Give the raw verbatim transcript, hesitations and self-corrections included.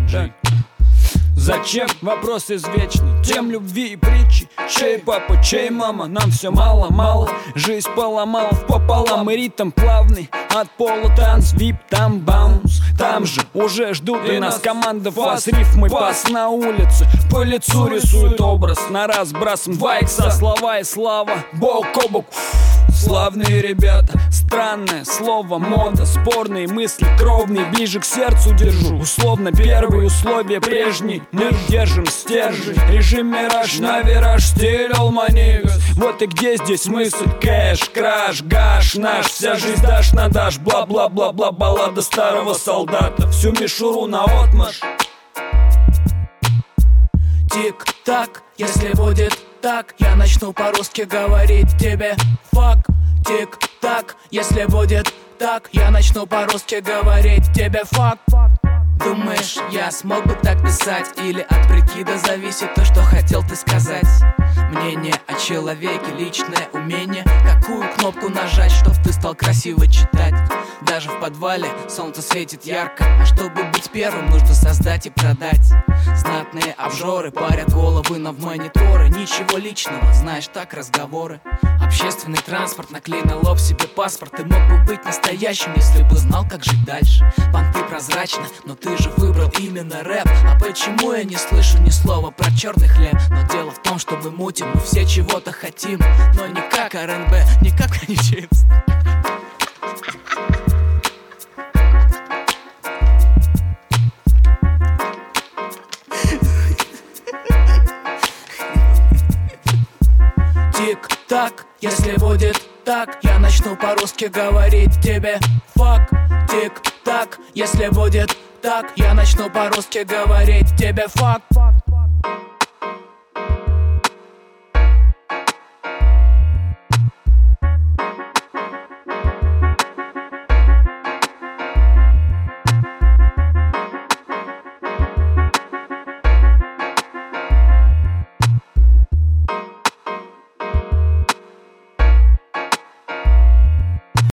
так. Зачем? Вопрос извечный. Тем любви и притчи. Чей папа, чей мама? Нам все мало-мало. Жизнь поломала пополам, и ритм плавный. От пола танц, вип, там баунс. Там же уже ждут и нас команда фас. Рифмы пас на улице. По лицу рисует образ. На раз брасом вайкса, слова и слава. Бок о бок. Славные ребята, странное слово, мода, спорные мысли, кровные, ближе к сердцу держу. Условно первые условия прежние, мы держим стержень. Режим мираж, на вираж, стиль all my niggas. Вот и где здесь мысль, кэш, краш, гаш наш. Вся жизнь дашь на дашь, бла-бла-бла-бла, баллада старого солдата. Всю мишуру на отмашь. Тик-так, если будет так, я начну по-русски говорить тебе фак. Тик-так, если будет так, я начну по-русски говорить тебе фак. Думаешь, я смог бы так писать? Или от прикида зависит то, что хотел ты сказать? Мнение о человеке, личное умение. Какую кнопку нажать, чтоб ты стал красиво читать? Даже в подвале солнце светит ярко, а чтобы быть первым, нужно создать и продать. Знатные обжоры парят головы на мониторы. Ничего личного, знаешь, так разговоры. Общественный транспорт, наклей на лоб себе паспорт. Ты мог бы быть настоящим, если бы знал, как жить дальше. Понты прозрачно, но ты же выбрал именно рэп. А почему я не слышу ни слова про черный хлеб? Но дело в том, что мы мутим, мы все чего-то хотим. Но не как эр эн бэ, не как Kanye Chips. Тик-так, если будет так, я начну по-русски говорить тебе фак. Тик-так, если будет так, я начну по-русски говорить тебе фак.